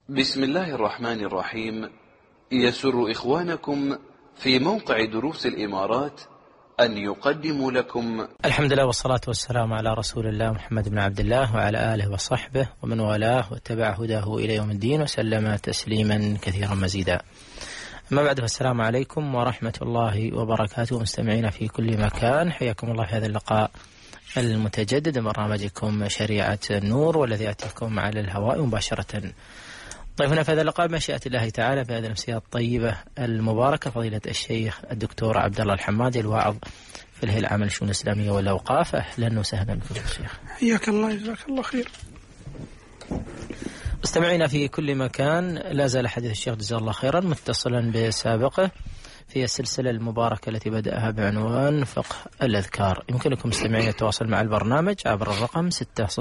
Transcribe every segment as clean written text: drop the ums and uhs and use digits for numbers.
بسم الله الرحمن الرحيم. يسر إخوانكم في موقع دروس الإمارات أن يقدموا لكم الحمد لله والصلاة والسلام على رسول الله محمد بن عبد الله وعلى آله وصحبه ومن والاه واتبع هداه إلى يوم الدين وسلم تسليما كثيرا مزيدا. أما بعد، فالسلام عليكم ورحمة الله وبركاته مستمعين في كل مكان، حياكم الله في هذا اللقاء المتجدد من برنامجكم شريعة النور، والذي يأتيكم على الهواء مباشرة. ضيفنا في هذا اللقاء بمشيئة الله تعالى في هذه الأمسية الطيبة المباركة فضيلة الشيخ الدكتور عبد الله الحمادي، الواعظ في الهيئة العامة للشؤون الإسلامية والأوقاف. أهلا وسهلا بكم يا شيخ. حياك الله، جزاك الله خير. مستمعينا في كل مكان، لا زال حديث الشيخ جزاه الله خيرا متصلا بسابقه في السلسلة المباركة التي بدأها بعنوان فقه الأذكار. يمكنكم مستمعين التواصل مع البرنامج عبر الرقم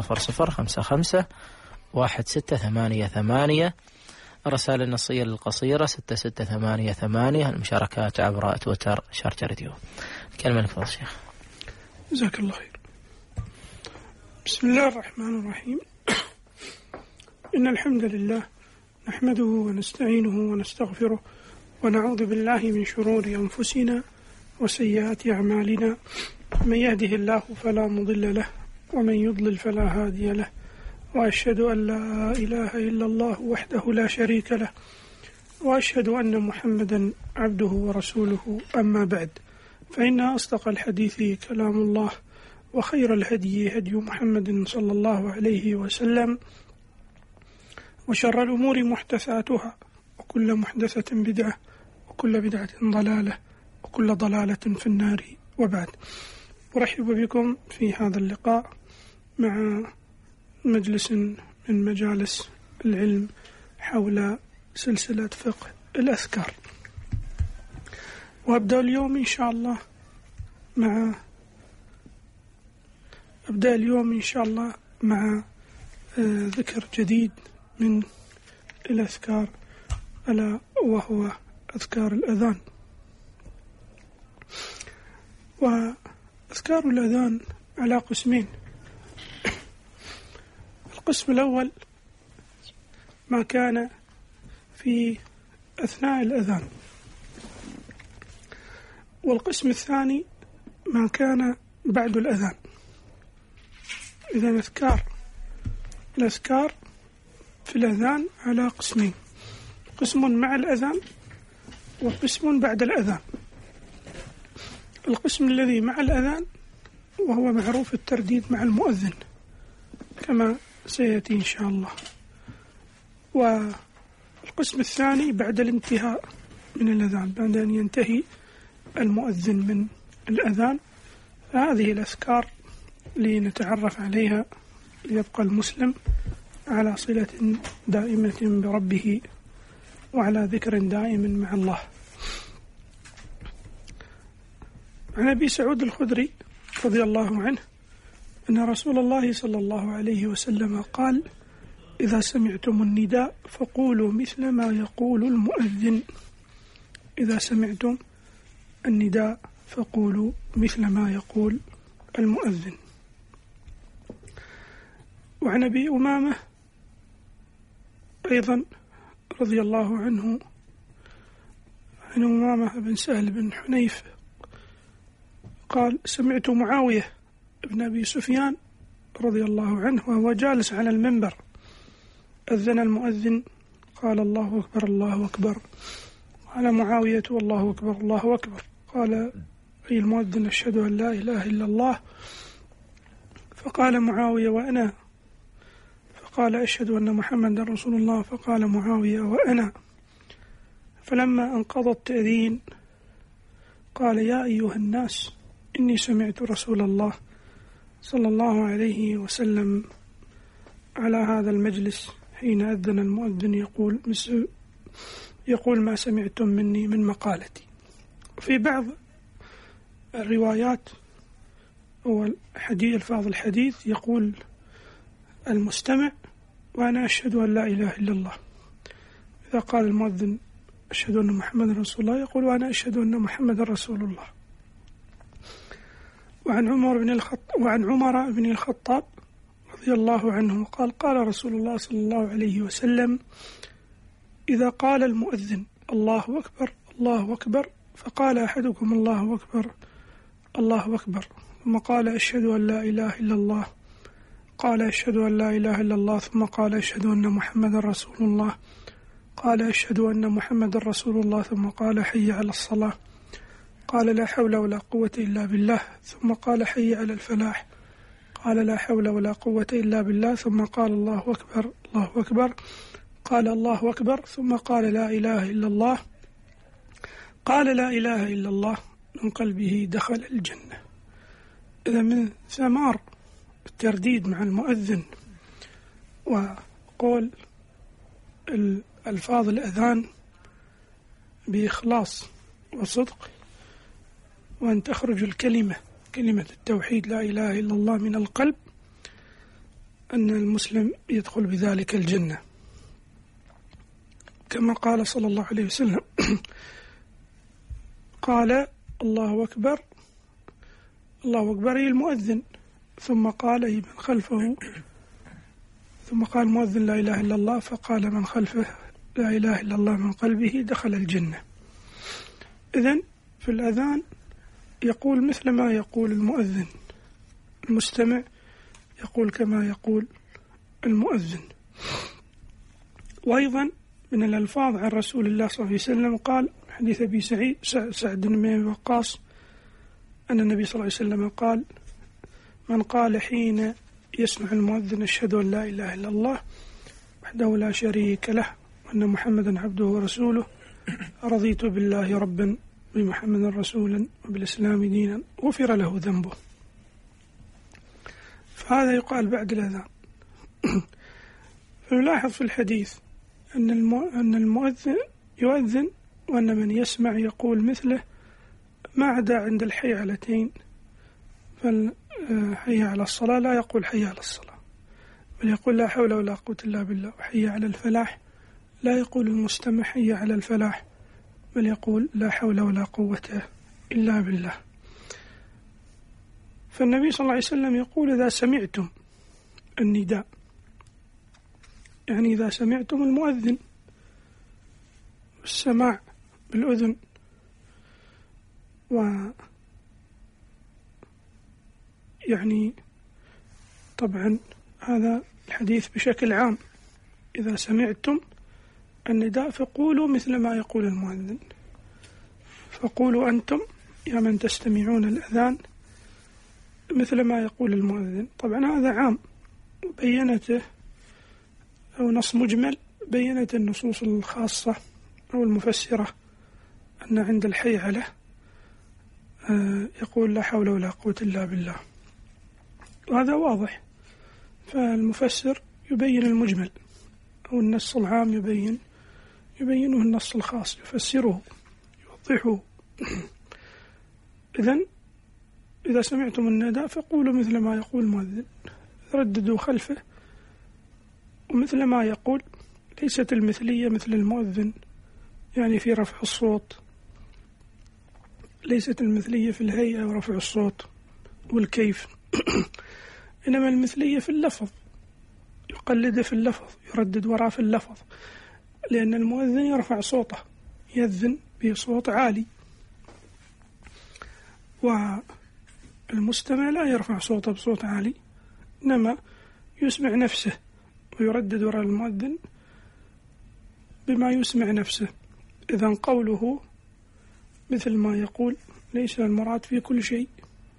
600551688، الرسائل النصية القصيرة 6688، المشاركات عبر تويتر شارجة راديو. كلمة لك فضل الشيخ. جزاك الله خير. بسم الله الرحمن الرحيم. إن الحمد لله نحمده ونستعينه ونستغفره ونعوذ بالله من شرور أنفسنا وسيئات أعمالنا، من يهده الله فلا مضل له ومن يضلل فلا هادي له، وأشهد أن لا إله إلا الله وحده لا شريك له، وأشهد أن محمدا عبده ورسوله. أما بعد، فإن أصدق الحديث كلام الله، وخير الهدي هدي محمد صلى الله عليه وسلم، وشر الأمور محدثاتها، وكل محدثة بدعة، وكل بدعة ضلالة، وكل ضلالة في النار. وبعد، أرحب بكم في هذا اللقاء مع مجلس من مجالس العلم حول سلسلة فقه الأذكار. وأبدأ اليوم إن شاء الله مع ذكر جديد من الأذكار، ألا وهو أذكار الأذان. وأذكار الأذان على قسمين. القسم الأول ما كان في أثناء الأذان، والقسم الثاني ما كان بعد الأذان. إذن الأذكار في الأذان على قسمين: قسم مع الأذان وقسم بعد الأذان. القسم الذي مع الأذان وهو معروف الترديد مع المؤذن كما سيأتي إن شاء الله، والقسم الثاني بعد الانتهاء من الأذان، بعد أن ينتهي المؤذن من الأذان. فهذه الأذكار لنتعرف عليها ليبقى المسلم على صلة دائمة بربه وعلى ذكر دائم مع الله. عن أبي سعود الخدري رضي الله عنه أن رسول الله صلى الله عليه وسلم قال: إذا سمعتم النداء فقولوا مثل ما يقول المؤذن. إذا سمعتم النداء فقولوا مثل ما يقول المؤذن. وعن أبي أمامة أيضا رضي الله عنه، عن أمامة بن سهل بن حنيف قال: سمعت معاوية بن أبي سفيان رضي الله عنه وهو جالس على المنبر، أذن المؤذن قال: الله أكبر الله أكبر. قال معاوية: الله أكبر الله أكبر. قال أي المؤذن: أشهد أن لا إله إلا الله. فقال معاوية: وأنا. فقال: أشهد أن محمد رسول الله. فقال معاوية: وأنا. فلما انقضى التأذين قال: يا أيها الناس، إني سمعت رسول الله صلى الله عليه وسلم على هذا المجلس حين أذن المؤذن يقول ما سمعتم مني من مقالتي. في بعض الروايات الفاظ الحديث يقول المستمع: وأنا أشهد أن لا إله إلا الله. إذا قال المؤذن: أشهد أن محمد رسول الله، يقول: وأنا أشهد أن محمد رسول الله. وعن عمر بن الخطاب رضي الله عنه قال: قال رسول الله صلى الله عليه وسلم: إذا قال المؤذن الله أكبر الله أكبر، فقال أحدكم الله أكبر الله أكبر، ثم قال أشهد أن لا إله إلا الله، قال أشهد أن لا إله إلا الله، ثم قال أشهد أن محمدا رسول الله، قال أشهد أن محمدا رسول الله، ثم قال حي على الصلاة، قال لا حول ولا قوة إلا بالله، ثم قال حي على الفلاح، قال لا حول ولا قوة إلا بالله، ثم قال الله أكبر الله أكبر، قال الله أكبر، ثم قال لا إله إلا الله، قال لا إله إلا الله، من قلبه دخل الجنة. إذا من ثمار الترديد مع المؤذن وقول ألفاظ الأذان بإخلاص وصدق، وأن تخرج كلمة التوحيد لا إله إلا الله من القلب، أن المسلم يدخل بذلك الجنة، كما قال صلى الله عليه وسلم قال الله أكبر الله أكبر أي المؤذن، ثم قال أي من خلفه، ثم قال المؤذن لا إله إلا الله، فقال من خلفه لا إله إلا الله من قلبه دخل الجنة. إذن في الأذان يقول مثل ما يقول المؤذن، المستمع يقول كما يقول المؤذن. وأيضا من الألفاظ عن رسول الله صلى الله عليه وسلم قال حديث أبي سعد بن أبي وقاص أن النبي صلى الله عليه وسلم قال من قال حين يسمع المؤذن أشهد أن لا إله إلا الله وحده لا شريك له وأن محمدا عبده ورسوله رضيت بالله ربا بمحمد رسولا وبالإسلام دينا غفر له ذنبه. فهذا يقال بعد الأذان. فنلاحظ في الحديث أن المؤذن يؤذن وأن من يسمع يقول مثله، ما عدا عند الحي علتين، فالحي على الصلاة لا يقول حي على الصلاة، بل يقول لا حول ولا قوة إلا بالله. وحي على الفلاح لا يقول المستمع حي على الفلاح، بل يقول لا حول ولا قوة إلا بالله. فالنبي صلى الله عليه وسلم يقول إذا سمعتم النداء، يعني إذا سمعتم المؤذن، السماع بالأذن، يعني طبعا هذا الحديث بشكل عام، إذا سمعتم النداء فقولوا مثل ما يقول المؤذن، فقولوا أنتم يا من تستمعون الأذان مثل ما يقول المؤذن. طبعا هذا عام، بينته أو نص مجمل بينت النصوص الخاصة أو المفسرة أن عند الحي على يقول لا حول ولا قوة إلا بالله، وهذا واضح. فالمفسر يبين المجمل، أو النص العام يبينه النص الخاص، يفسره يوضحه. إذا سمعتم النداء فقولوا مثل ما يقول المؤذن، رددوا خلفه ومثل ما يقول. ليست المثلية مثل المؤذن يعني في رفع الصوت، ليست المثلية في الهيئة ورفع الصوت والكيف إنما المثلية في اللفظ، يقلد في اللفظ، يردد وراء في اللفظ، لأن المؤذن يرفع صوته، يأذن بصوت عالي، والمستمع لا يرفع صوته بصوت عالي، إنما يسمع نفسه ويردد وراء المؤذن بما يسمع نفسه. إذن قوله مثل ما يقول ليس المراد في كل شيء،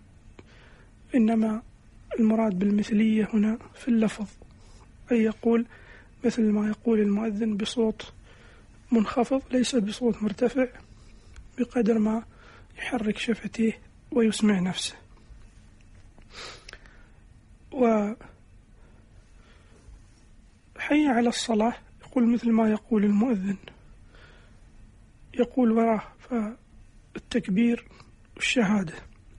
إنما المراد بالمثلية هنا في اللفظ، أي يقول مثل ما يقول المؤذن بصوت منخفض ليس بصوت مرتفع، بقدر ما يحرك شفتيه ويسمع نفسه. وحي على الصلاة يقول مثل ما يقول المؤذن، يقول وراه فالتكبير والشهادة،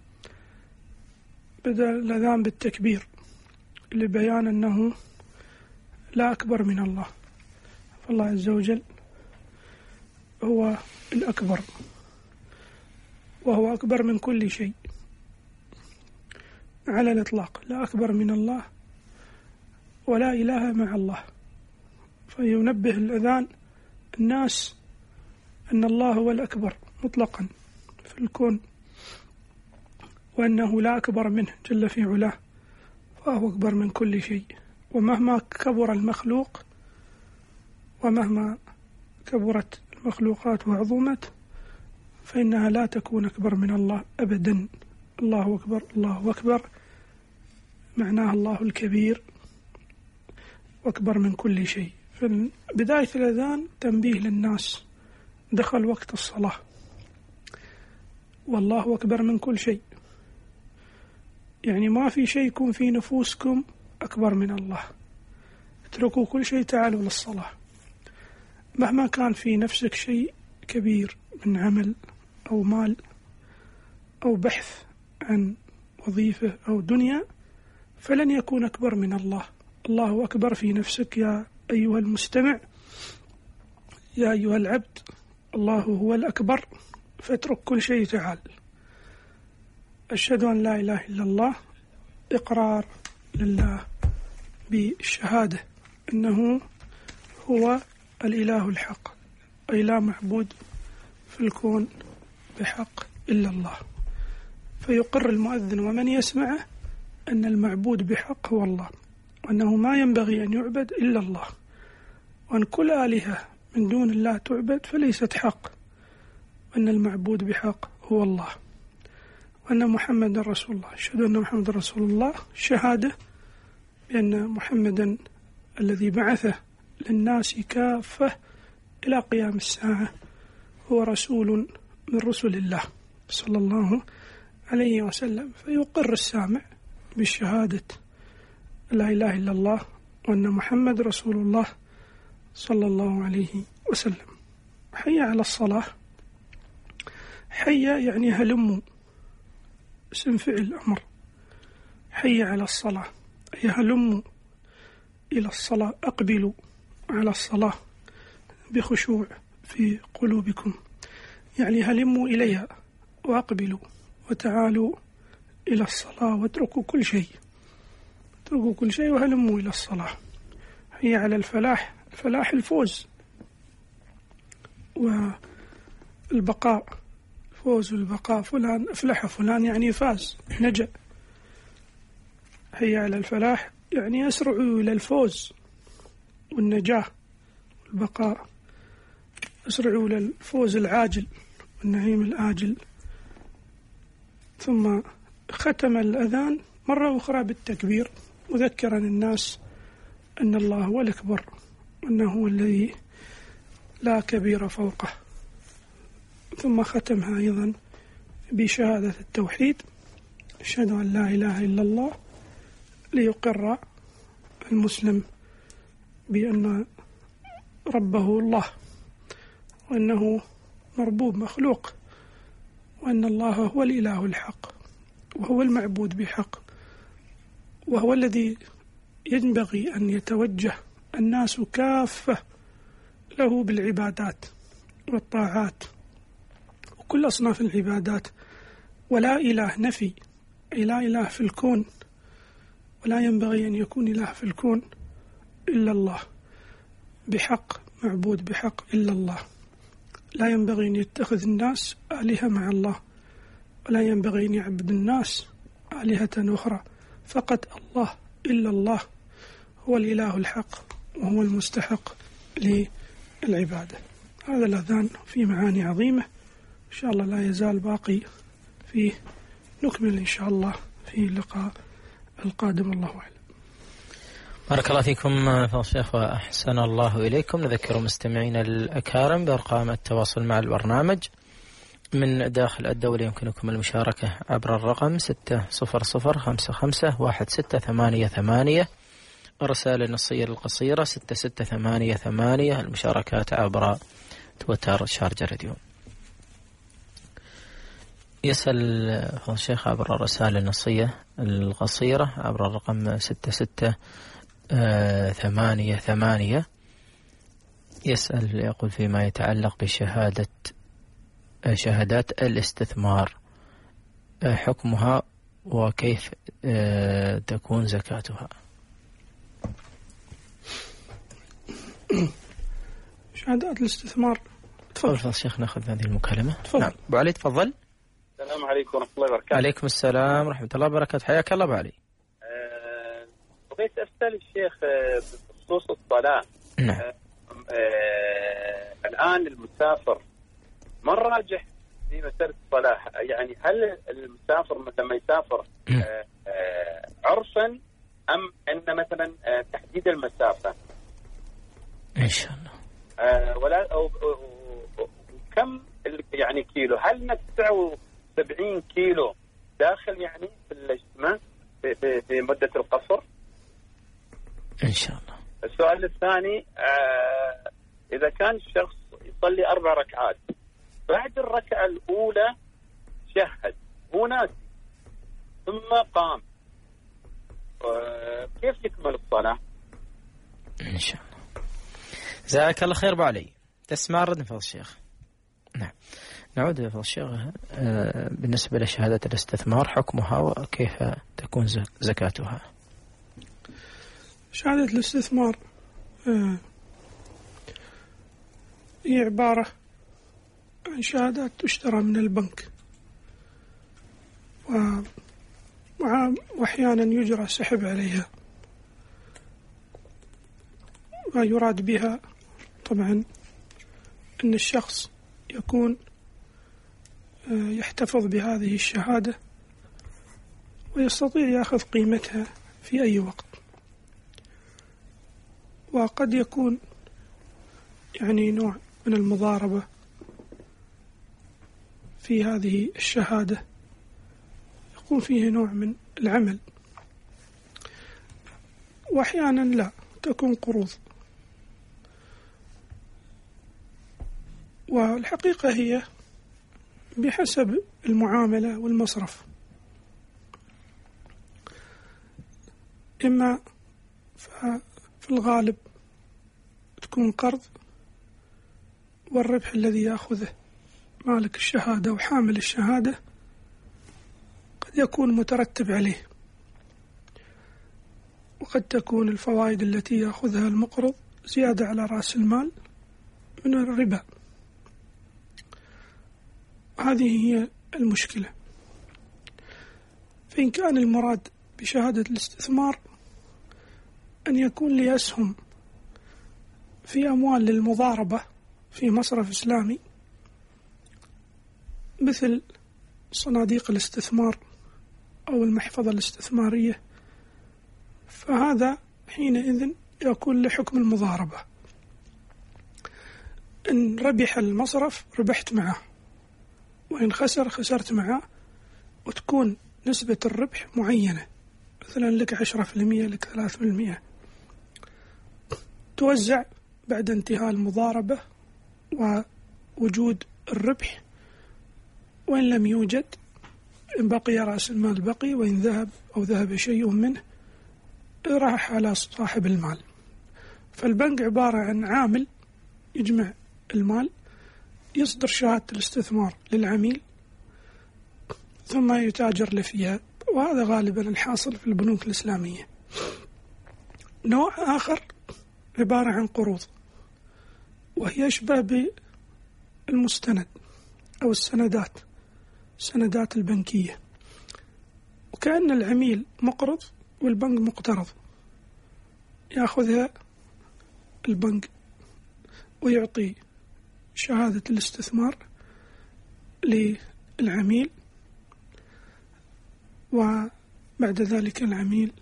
بدأ الأذان بالتكبير لبيان أنه لا أكبر من الله، فالله عز وجل هو الأكبر، وهو أكبر من كل شيء على الإطلاق، لا أكبر من الله ولا إله مع الله. فينبه الأذان الناس أن الله هو الأكبر مطلقا في الكون، وأنه لا أكبر منه جل في علاه، فهو أكبر من كل شيء. ومهما كبر المخلوق ومهما كبرت المخلوقات وعظمت فإنها لا تكون أكبر من الله أبدا. الله أكبر الله أكبر معناه الله الكبير وأكبر من كل شيء. في بداية الأذان تنبيه للناس، دخل وقت الصلاة، والله أكبر من كل شيء، يعني ما في شيء يكون في نفوسكم أكبر من الله. اتركوا كل شيء، تعالوا للصلاة. مهما كان في نفسك شيء كبير من عمل أو مال أو بحث عن وظيفة أو دنيا، فلن يكون أكبر من الله. الله أكبر في نفسك يا أيها المستمع، يا أيها العبد، الله هو الأكبر، فاترك كل شيء تعال. أشهد أن لا إله إلا الله، إقرار لله بالشهادة أنه هو الإله الحق، أي لا معبود في الكون بحق إلا الله. فيقر المؤذن ومن يسمعه أن المعبود بحق هو الله، وأنه ما ينبغي أن يعبد إلا الله، وأن كل آلهة من دون الله تعبد فليست حق، وأن المعبود بحق هو الله، وأن محمد رسول الله. أشهد أن محمد رسول الله، شهادة بأن محمدا الذي بعثه للناس كافة إلى قيام الساعة هو رسول من رسل الله صلى الله عليه وسلم. فيقر السامع بالشهادة لا إله إلا الله وأن محمد رسول الله صلى الله عليه وسلم. حي على الصلاة، حي يعني هلموا، اسم فعل أمر. حي على الصلاة أي هلموا إلى الصلاة، أقبلوا على الصلاة بخشوع في قلوبكم، يعني هلموا إليها وأقبلوا وتعالوا إلى الصلاة واتركوا كل شيء، اتركوا كل شيء وهلموا إلى الصلاة. هي على الفلاح، الفلاح الفوز والبقاء، الفوز والبقاء، فلان أفلح، فلان يعني فاز نجا. هي على الفلاح يعني يسرعوا إلى الفوز والنجاة والبقاء، يسرعوا إلى الفوز العاجل والنعيم الآجل. ثم ختم الأذان مرة أخرى بالتكبير، مذكرا الناس أن الله هو الأكبر، وأنه هو الذي لا كبير فوقه. ثم ختمها أيضا بشهادة التوحيد، أشهد أن لا إله إلا الله، ليقر المسلم بأن ربه الله، وأنه مربوب مخلوق، وأن الله هو الإله الحق وهو المعبود بحق، وهو الذي ينبغي أن يتوجه الناس كافة له بالعبادات والطاعات وكل أصناف العبادات. ولا إله نفي، أي لا إله في الكون، ولا ينبغي أن يكون إله في الكون إلا الله، بحق معبود بحق إلا الله. لا ينبغي أن يتخذ الناس آلهة مع الله، ولا ينبغي أن يعبد الناس آلهة أخرى، فقط الله إلا الله هو الإله الحق وهو المستحق للعبادة. هذا الأذان في معاني عظيمة إن شاء الله لا يزال باقي فيه، نكمل إن شاء الله في اللقاء القادم. الله أعلم. بارك الله فيكم فضيلة الشيخ وأحسن الله إليكم. نذكر مستمعينا الأكارم بأرقام التواصل مع البرنامج من داخل الدولة. يمكنكم المشاركة عبر الرقم 600551688، الرسالة النصية القصيرة 6688، المشاركات عبر تويتر شارجة راديو. يسأل فضيلة الشيخ عبر الرسالة النصية القصيرة عبر الرقم 6688، يسأل يقول فيما يتعلق شهادات الاستثمار، حكمها وكيف تكون زكاتها؟ شهادات الاستثمار. تفضل شيخ، ناخذ هذه المكالمة. تفضل. نعم. أبو علي تفضل. السلام عليكم ورحمة الله وبركاته. عليكم السلام ورحمة الله وبركاته، حياك الله أبو علي. بغيت أسأل الشيخ بخصوص الصلاة. نعم. الآن المسافر ما الراجح في مسألة الصلاة؟ يعني هل المسافر مثلا ما يسافر عرفا أم أن مثلا تحديد المسافة؟ إن شاء الله. ولا أو كم يعني كيلو؟ هل ندفع 70 كيلو داخل يعني في الاجتماع في مدة القصر؟ إن شاء الله. السؤال الثاني، إذا كان الشخص يصلي 4 ركعات بعد الركعة الأولى شهد هو ناسي ثم قام، كيف يكمل الصلاة؟ إن شاء الله. جزاك الله خير أبو علي. تسمع رد فضل الشيخ. نعم. نعود لفضل الشيخ. بالنسبة لشهادة الاستثمار حكمها وكيف تكون زكاتها؟ شهادة الاستثمار هي عبارة عن شهادات تشترى من البنك، وأحيانا يجرى سحب عليها، ويراد بها طبعا أن الشخص يكون يحتفظ بهذه الشهادة ويستطيع يأخذ قيمتها في أي وقت. وقد يكون يعني نوع من المضاربة في هذه الشهادة، يكون فيه نوع من العمل، وأحيانا لا تكون قروض. والحقيقة هي بحسب المعاملة والمصرف، إما في الغالب تكون قرض، والربح الذي يأخذه مالك الشهادة وحامل الشهادة قد يكون مترتب عليه، وقد تكون الفوائد التي يأخذها المقرض زيادة على رأس المال من الربا. هذه هي المشكلة. فإن كان المراد بشهادة الاستثمار أن يكون لي أسهم في أموال للمضاربة في مصرف إسلامي مثل صناديق الاستثمار أو المحفظة الاستثمارية، فهذا حينئذ يكون لحكم المضاربة. إن ربح المصرف ربحت معه، وإن خسر خسرت معه، وتكون نسبة الربح معينة، مثلا لك 10%، لك 3%، توزع بعد انتهاء المضاربة ووجود الربح. وإن لم يوجد، إن بقي رأس المال بقي، وإن ذهب أو ذهب شيء منه راح على صاحب المال. فالبنك عبارة عن عامل يجمع المال، يصدر شهادة الاستثمار للعميل ثم يتاجر له فيها، وهذا غالبا الحاصل في البنوك الإسلامية. نوع آخر عبارة عن قروض، وهي أشبه بالمستند أو السندات البنكية، وكأن العميل مقرض والبنك مقترض، يأخذها البنك ويعطي شهادة الاستثمار للعميل، وبعد ذلك العميل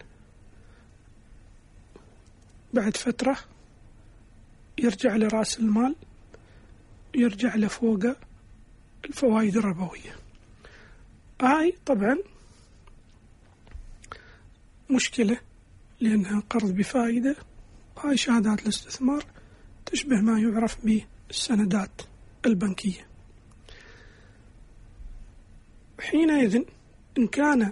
بعد فترة يرجع لرأس المال، يرجع لفوق الفوائد الربوية. هاي طبعا مشكلة لأنها قرض بفائدة، وهاي شهادات الاستثمار تشبه ما يعرف بالسندات البنكية. حينئذ إن كان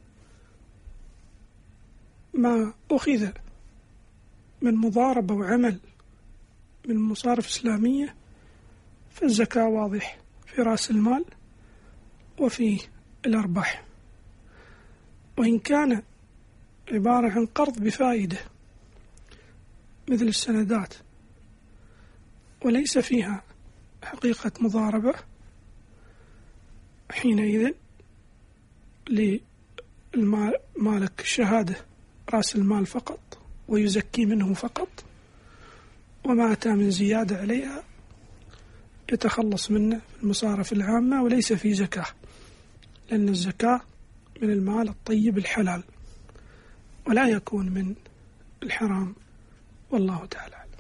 ما أخذ من مضاربة وعمل من مصارف إسلامية فالزكاة واضح في رأس المال وفي الأرباح. وإن كان عبارة عن قرض بفائدة مثل السندات وليس فيها حقيقة مضاربة، حينئذ للمالك شهادة رأس المال فقط ويزكي منه فقط، وما أتى من زيادة عليها يتخلص منه في المصارف العامة، وليس في زكاة، لأن الزكاة من المال الطيب الحلال ولا يكون من الحرام، والله تعالى أعلم.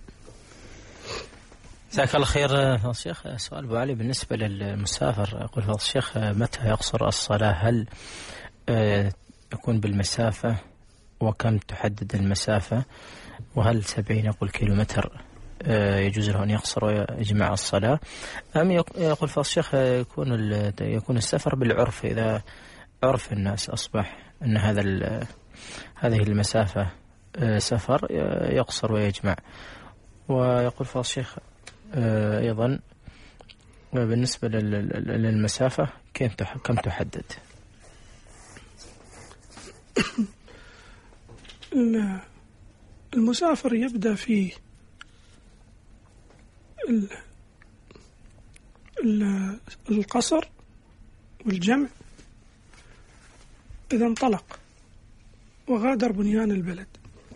جزاك الله خير فضيلة الشيخ. سؤال أبو علي بالنسبة للمسافر، يقول فضيلة الشيخ متى يقصر الصلاة؟ هل يكون بالمسافة؟ وكم تحدد المسافة؟ وهل 70 يقول كيلومتر يجوز له أن يقصر ويجمع الصلاة، أم يقول فضيلة الشيخ يكون السفر بالعرف، إذا عرف الناس أصبح أن هذه المسافة سفر يقصر ويجمع؟ ويقول فضيلة الشيخ أيضا بالنسبة للمسافة كم تحدد؟ المسافر يبدأ في القصر والجمع إذا انطلق وغادر بنيان البلد،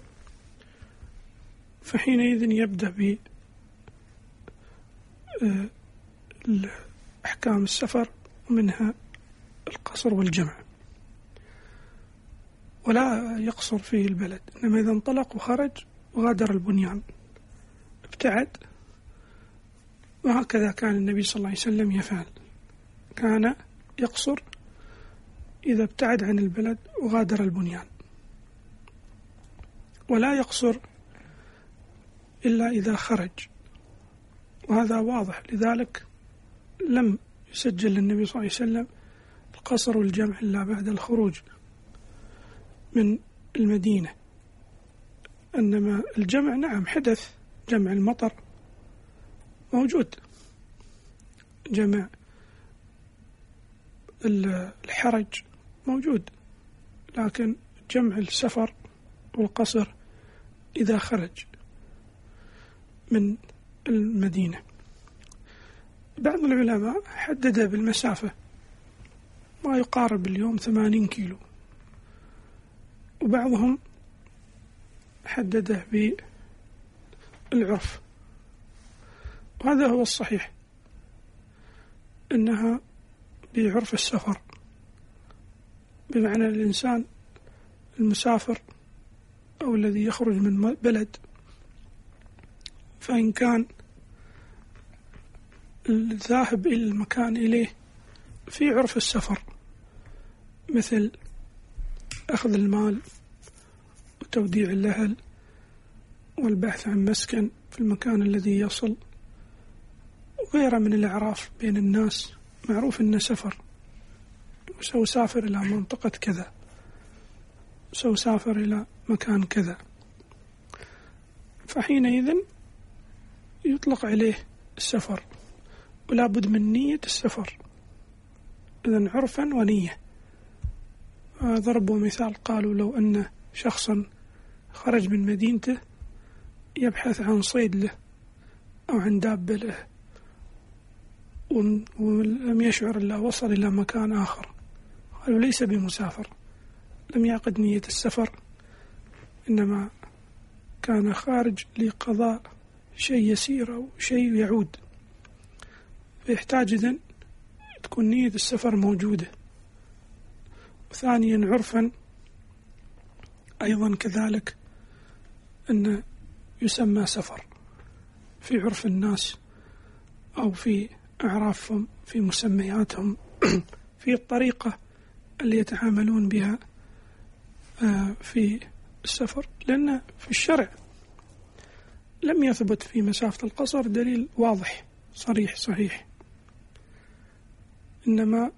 فحينئذ يبدأ بأحكام السفر، منها القصر والجمع، ولا يقصر فيه البلد، إنما إذا انطلق وخرج وغادر البنيان ابتعد. وهكذا كان النبي صلى الله عليه وسلم يفعل، كان يقصر إذا ابتعد عن البلد وغادر البنيان، ولا يقصر إلا إذا خرج، وهذا واضح، لذلك لم يسجل للنبي صلى الله عليه وسلم القصر والجمع إلا بعد الخروج من المدينة. إنما الجمع نعم حدث، جمع المطر موجود، جمع الحرج موجود، لكن جمع السفر والقصر إذا خرج من المدينة. بعض العلماء حدد بالمسافة ما يقارب اليوم 80 كيلو، وبعضهم حدده بالعرف، وهذا هو الصحيح، إنها بعرف السفر، بمعنى الإنسان المسافر أو الذي يخرج من بلد، فإن كان الذاهب إلى المكان إليه في عرف السفر، مثل أخذ المال وتوديع الأهل والبحث عن مسكن في المكان الذي يصل، وغيره من الأعراف بين الناس، معروف أنه سفر، سأسافر إلى منطقة كذا، سأسافر إلى مكان كذا، فحينئذ يطلق عليه السفر، ولا بد من نية السفر، إذن عرفا ونية. ضربوا مثال، قالوا لو أن شخصا خرج من مدينته يبحث عن صيد له أو عن دابة له، ولم يشعر إلا وصل إلى مكان آخر، قالوا ليس بمسافر، لم يعقد نية السفر، إنما كان خارج لقضاء شيء يسير أو شيء يعود، فيحتاج إذن تكون نية السفر موجودة. وثانيا عرفا أيضا كذلك أن يسمى سفر في عرف الناس أو في أعرافهم، في مسمياتهم، في الطريقة اللي يتعاملون بها في السفر، لأن في الشرع لم يثبت في مسافة القصر دليل واضح صريح صحيح، إنما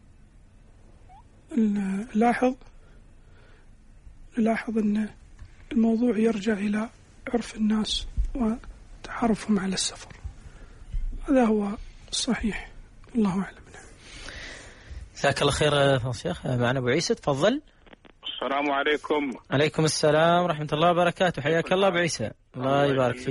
نلاحظ أن الموضوع يرجع إلى عرف الناس وتعرفهم على السفر، هذا هو الصحيح، الله أعلم. جزاك الله خير فضيلة الشيخ. معنا أبو عيسى، تفضل. السلام عليكم. عليكم السلام ورحمة الله وبركاته، حياك الله أبو عيسى، الله يبارك فيك.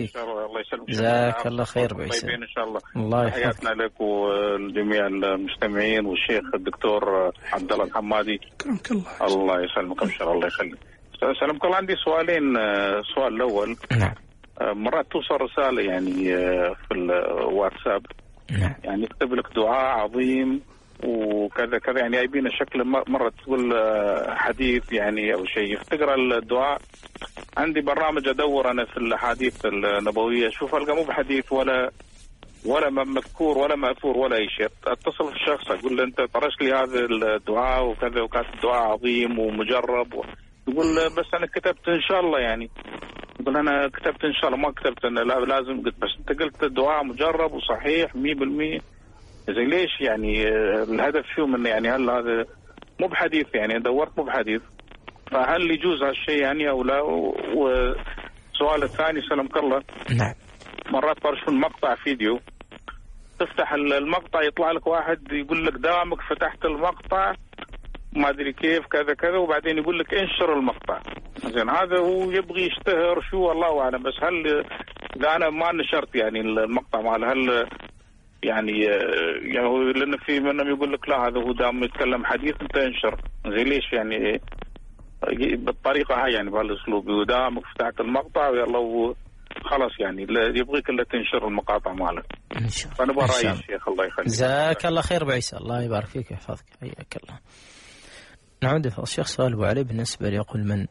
الله يسلمك. جزاك الله خير بعيسى. طيبين إن شاء الله. الله يحفظك. تحياتنا لك والجميع المستمعين والشيخ الدكتور عبد الله الحمادي. كرمك الله. الله يسلمك أبشر الله يخليك. سلامك الله. عندي سؤالين. السؤال الأول، نعم، مرات توصل رسالة يعني في الواتساب، نعم، يعني يكتب لك دعاء عظيم وكذا كذا، يعني جايبين شكل مرة تقول حديث يعني أو شيء، تقرأ الدعاء. عندي برنامج أدور أنا في الأحاديث النبوية، أشوف ألقى مو بحديث ولا مذكور ولا مأثور ولا أي شيء. أتصل بالشخص أقول له أنت طرشت لي هذا الدعاء وكذا، وكان الدعاء عظيم ومجرب يقول بس أنا كتبت إن شاء الله. يعني يقول أنا كتبت إن شاء الله، ما كتبت أنا لا لازم. قلت بس أنت قلت الدعاء مجرب وصحيح 100%. زي ليش يعني الهدف شو منه؟ يعني هل هذا مو بحديث؟ يعني دورت مو بحديث، فهل يجوز هالشيء يعني أو لا؟ والسؤال الثاني سلامك الله، نعم، مرات ترشون مقطع فيديو، تفتح المقطع يطلع لك واحد يقول لك دامك فتحت المقطع ما أدري كيف كذا كذا، وبعدين يقول لك انشر المقطع. زين هذا هو يبغي يشتهر شو الله أعلم، بس هل إذا أنا ما نشرت يعني المقطع ماله هل يعني لأن في منهم يقول لك لا هذا هو دام يتكلم حديث أنت انشر. زي ليش يعني بالطريقة هاي يعني بهالأسلوب ودامك فتحت المقطع ويلا خلاص يعني يبغيك إلا تنشر المقاطع ماله. إن شاء الله. فأنا برأيي الشيخ الله يخليك. جزاك الله خير بعيسى، الله يبارك فيك ويحفظك، حياك الله. نعود الشيخ سؤال أبو علي بالنسبة يقول من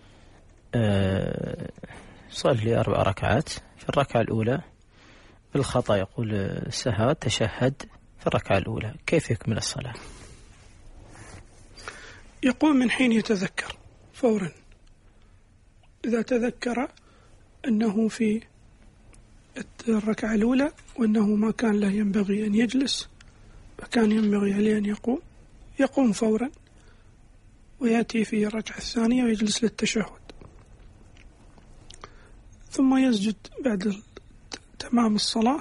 صلي 4 ركعات، في الركعة الأولى بالخطأ يقول سهى تشهد في الركعة الأولى، كيف يكمل الصلاة؟ يقوم من حين يتذكر فورا. إذا تذكر أنه في الركعة الأولى وأنه ما كان له ينبغي أن يجلس فكان ينبغي عليه أن يقوم فورا ويأتي في الركعة الثانية ويجلس للتشهد، ثم يسجد بعد تمام الصلاة،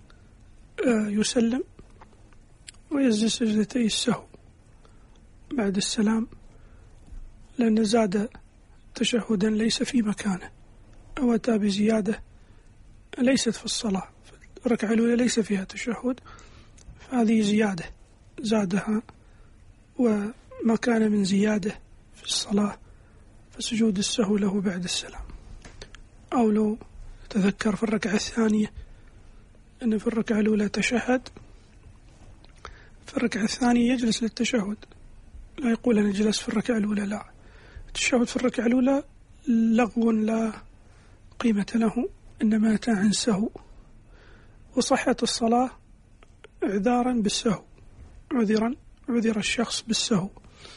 يسلم ويسجد سجدتي السهو بعد السلام، لأن زاد تشهدا ليس في مكانه أو أتى بزيادة ليست في الصلاة. الركعة الأولى ليس فيها تشهد، فهذه زيادة زادها، وما كان من زيادة في الصلاة فسجود السهو له بعد السلام. أو لو تذكر في الركعة الثانية أن في الركعة الأولى تشهد، في الركعة الثانية يجلس للتشهد، لا يقول أنا جلس في الركعة الأولى، لا، التشهد في الركعة الأولى لغو لا قيمة له، إنما أتى عن سهو، وصحة الصلاة إعذارا بالسهو، عذر الشخص بالسهو.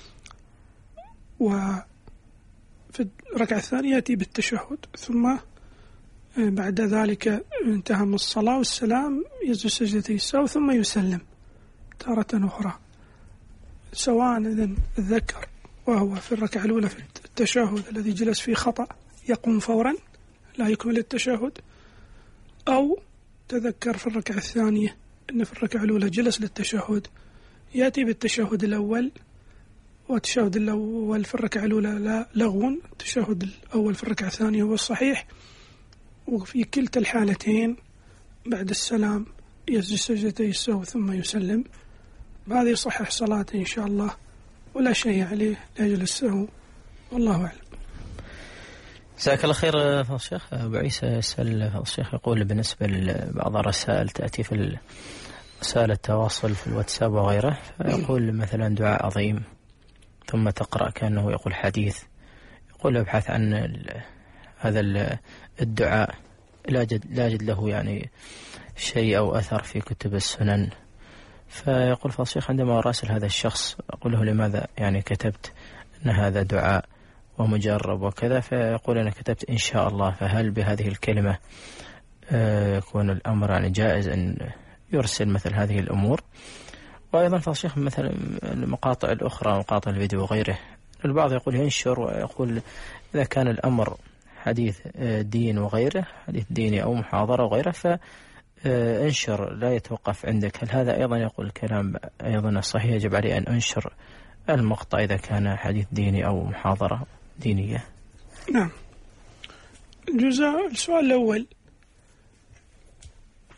وفي الركعة الثانية يأتي بالتشهد، ثم بعد ذلك انتهى من الصلاة والسلام يسجد سجدتي السهو ثم يسلم تارة أخرى، سواء إذن الذكر وهو في الركعة الأولى في التشهد الذي جلس فيه خطأ يقوم فورا لا يكمل التشهد، أو تذكر في الركعة الثانية أن في الركعة الأولى جلس للتشهد يأتي بالتشهد الأول، والتشهد الأول في الركعة الأولى لا لغو، التشهد الأول في الركعة الثانية هو الصحيح، وفي كلتا الحالتين بعد السلام يسجد سجدتي السهو ثم يسلم. هذا يصحح صلاته إن شاء الله ولا شيء عليه لأجل السهو، والله أعلم. جزاك الله خير الشيخ. أبو عيسى يسأل الشيخ يقول بالنسبة لبعض الرسائل تأتي في وسائل التواصل في الواتساب وغيره، فيقول مثلا دعاء عظيم ثم تقرأ كأنه يقول حديث، يقول ابحث عن هذا الدعاء لا أجد له يعني شيء أو أثر في كتب السنن. فيقول فالشيخ عندما أراسل هذا الشخص أقول له لماذا يعني كتبت أن هذا دعاء ومجرب وكذا، فيقول أنا كتبت إن شاء الله، فهل بهذه الكلمة يكون الأمر يعني جائز أن يرسل مثل هذه الأمور؟ وأيضا فالشيخ مثلا المقاطع الأخرى مقاطع الفيديو وغيره، البعض يقول ينشر ويقول إذا كان الأمر حديث دين وغيره، حديث ديني أو محاضرة وغيره، فانشر لا يتوقف عندك. هل هذا أيضا يقول الكلام أيضا صحيح يجب علي أن أنشر المقطع إذا كان حديث ديني أو محاضرة دينية؟ نعم. السؤال الأول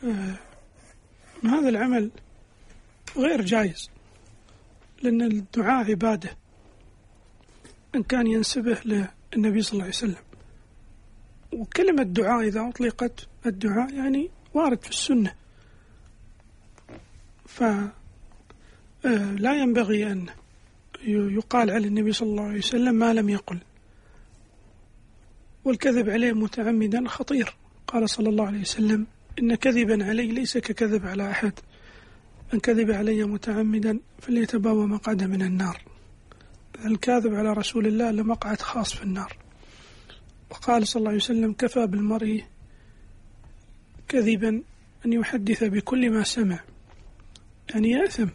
هذا العمل غير جائز، لأن الدعاء عبادة إن كان ينسبه للنبي صلى الله عليه وسلم. وكلمة دعاء إذا أطلقت، الدعاء يعني وارد في السنة، فلا ينبغي أن يقال على النبي صلى الله عليه وسلم ما لم يقل. والكذب عليه متعمدا خطير. قال صلى الله عليه وسلم: إن كذبا علي ليس ككذب على أحد، من كذب علي متعمدا فليتبوأ مقعده من النار. الكاذب على رسول الله لمقعد خاص في النار. وقال صلى الله عليه وسلم: كفى بالمرء كذبا أن يحدث بكل ما سمع، يعني يأثم.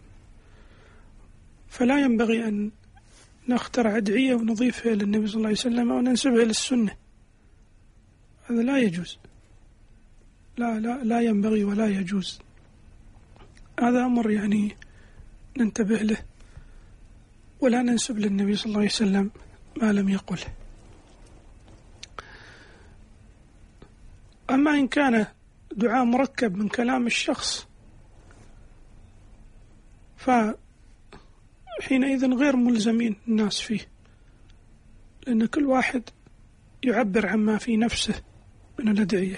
فلا ينبغي أن نخترع أدعية ونضيفها للنبي صلى الله عليه وسلم أو ننسبها للسنة، هذا لا يجوز، لا ينبغي ولا يجوز. هذا أمر يعني ننتبه له، ولا ننسب للنبي صلى الله عليه وسلم ما لم يقله. أما إن كان دعاء مركب من كلام الشخص فحينئذ غير ملزمين الناس فيه، لأن كل واحد يعبر عما في نفسه من الأدعية،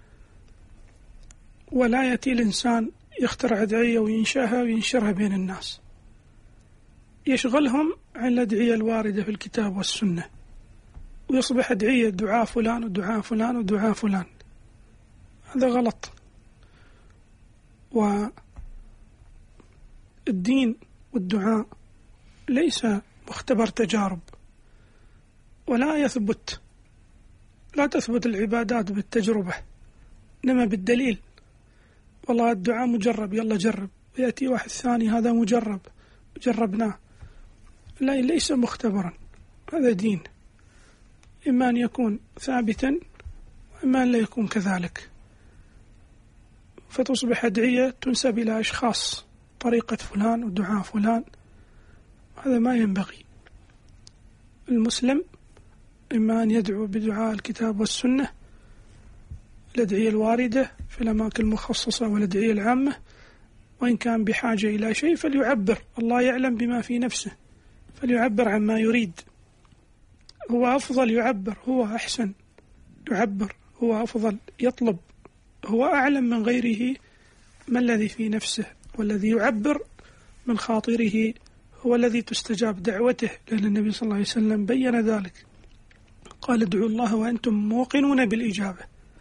ولا يأتي الإنسان يخترع أدعية وينشأها وينشرها بين الناس، يشغلهم عن الأدعية الواردة في الكتاب والسنة، ويصبح أدعية دعاء فلان ودعاء فلان ودعاء فلان. هذا غلط. والدين والدعاء ليس مختبر تجارب، ولا يثبت، لا تثبت العبادات بالتجربة، إنما بالدليل. والله الدعاء مجرب، يلا جرب، ويأتي واحد ثاني هذا مجرب جربناه، لا، ليس مختبرا. هذا دين، إما أن يكون ثابتا وإما أن لا يكون كذلك، فتصبح أدعية تنسب إلى أشخاص، طريقة فلان ودعاء فلان، هذا ما ينبغي. المسلم إما أن يدعو بدعاء الكتاب والسنة، الأدعية الواردة في الأماكن المخصصة والأدعية العامة، وإن كان بحاجة إلى شيء فليعبر، الله يعلم بما في نفسه، فليعبر عما يريد. هو أفضل يعبر، هو أحسن يعبر، هو أفضل يطلب، هو أعلم من غيره ما الذي في نفسه، والذي يعبر من خاطره هو الذي تستجاب دعوته، لأن النبي صلى الله عليه وسلم بيّن ذلك، قال: ادعوا الله وأنتم موقنون بالإجابة.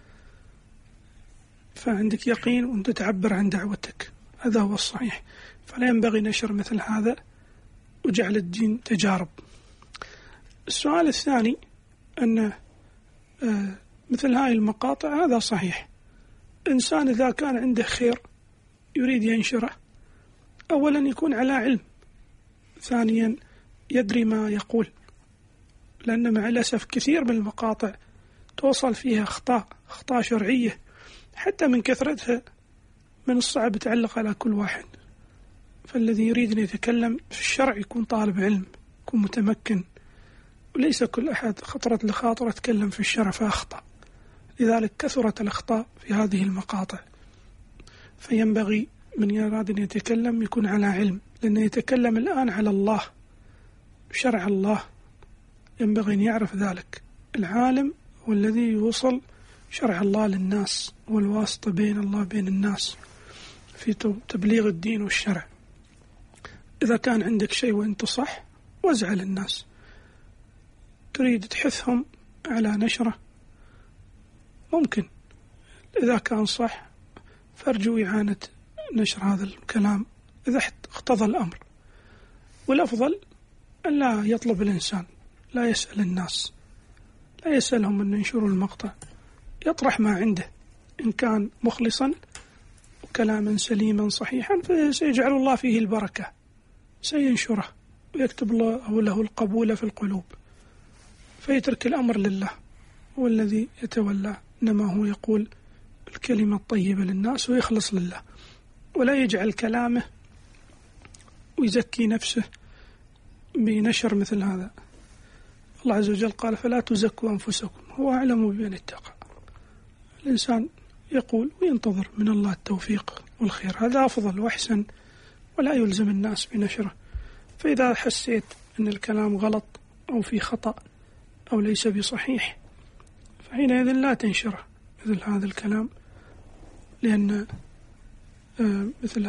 فعندك يقين وأنت تعبر عن دعوتك، هذا هو الصحيح. فلا ينبغي نشر مثل هذا وجعل الدين تجارب. السؤال الثاني أن مثل هاي المقاطع، هذا صحيح. إنسان إذا كان عنده خير يريد ينشره، أولا يكون على علم، ثانيا يدري ما يقول، لأن مع الأسف كثير من المقاطع توصل فيها أخطاء شرعية، حتى من كثرتها من الصعب تعلق على كل واحد. فالذي يريد أن يتكلم في الشرع يكون طالب علم، يكون متمكن، وليس كل أحد خطرت لخاطر يتكلم في الشرع فأخطأ. لذلك كثرت الأخطاء في هذه المقاطع. فينبغي من يراد أن يتكلم يكون على علم، لأنه يتكلم الآن على الله، شرع الله، ينبغي أن يعرف ذلك. العالم هو الذي يوصل شرع الله للناس، والواسطة بين الله بين الناس في تبليغ الدين والشرع. إذا كان عندك شيء وأنت صح وزع للناس، تريد تحثهم على نشره، ممكن إذا كان صح فارجو إعانة نشر هذا الكلام إذا اقتضى الأمر. والأفضل أن لا يطلب الإنسان، لا يسأل الناس، لا يسألهم أن ينشروا المقطع، يطرح ما عنده إن كان مخلصا وكلاما سليما صحيحا فسيجعل الله فيه البركة، سينشره ويكتب له القبول في القلوب، فيترك الأمر لله، هو الذي يتولى، إنما هو يقول الكلمة الطيبة للناس ويخلص لله، ولا يجعل كلامه ويزكي نفسه بنشر مثل هذا. الله عز وجل قال: فلا تزكوا أنفسكم هو أعلم بمن اتقى. الإنسان يقول وينتظر من الله التوفيق والخير، هذا أفضل وأحسن، ولا يلزم الناس بنشره. فإذا حسيت أن الكلام غلط أو في خطأ أو ليس بصحيح فحينئذ لا تنشره مثل هذا الكلام، لأن مثل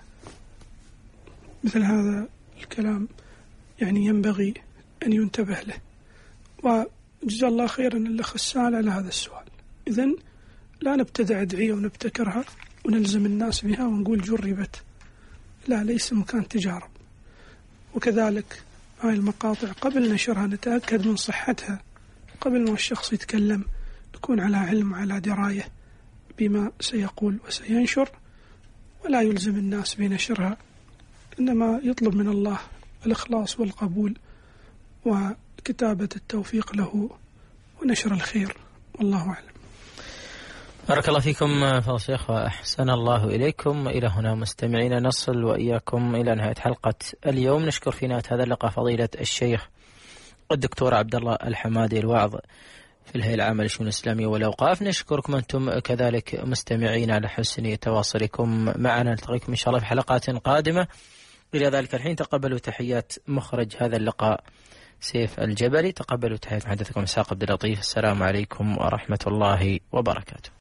هذا الكلام يعني ينبغي أن ينتبه له. وجزا الله خيرا الأخ السائل على هذا السؤال. إذن لا نبتدع أدعية ونبتكرها ونلزم الناس بها ونقول جربت، لا، ليس مكان تجارب. وكذلك هاي المقاطع قبل نشرها نتأكد من صحتها، قبل ما الشخص يتكلم نكون على علم وعلى دراية بما سيقول وسينشر، ولا يلزم الناس بنشرها، إنما يطلب من الله الإخلاص والقبول وكتابة التوفيق له ونشر الخير، والله أعلم. بارك الله فيكم فضل الشيخ وأحسن الله إليكم. إلى هنا مستمعين نصل وإياكم إلى نهاية حلقة اليوم. نشكر في نهاية هذا اللقاء فضيلة الشيخ الدكتور عبد الله الحمادي الواعظ في الهيئة العامة للشؤون الإسلامية والأوقاف. نشكركم أنتم كذلك مستمعين على حسن تواصلكم معنا. نلتقيكم إن شاء الله في حلقات قادمة. إلى ذلك الحين تقبلوا تحيات مخرج هذا اللقاء سيف الجبلي، تقبلوا تحيات محدثكم إسحاق عبد اللطيف. السلام عليكم ورحمة الله وبركاته.